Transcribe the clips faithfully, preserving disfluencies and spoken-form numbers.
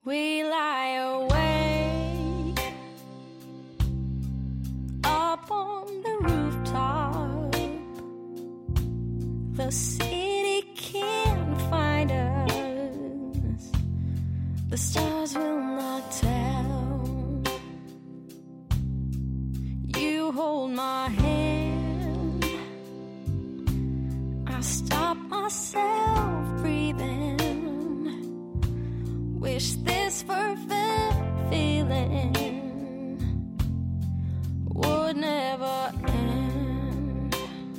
We lie awake up on the rooftop. The city can't find us. The stars will not tell. You hold my hand. I stop myself breathing. Wish this perfect feeling would never end.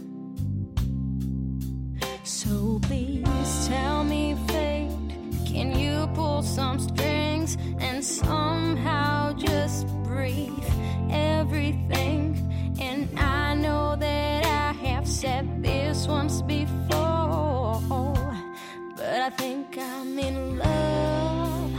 So please tell me, fate, can you pull some strings and somehow just breathe everything? And I know that I have said this once before, but I think I'm in love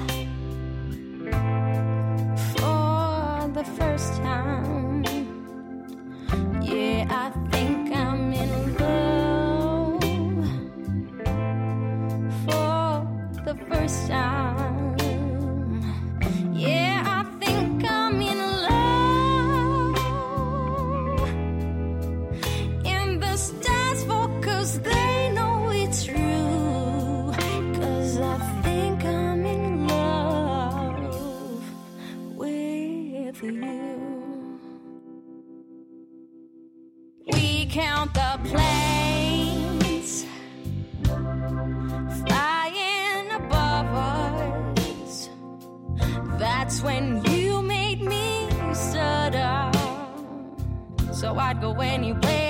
for the first time. Yeah, I think I'm in love for the first time. Yeah, I think I'm in love, and the stars fall 'cause they know it's true. 'Cause I think I'm in love with you. We count the planes flying above us. That's when you made me stutter. So I'd go anywhere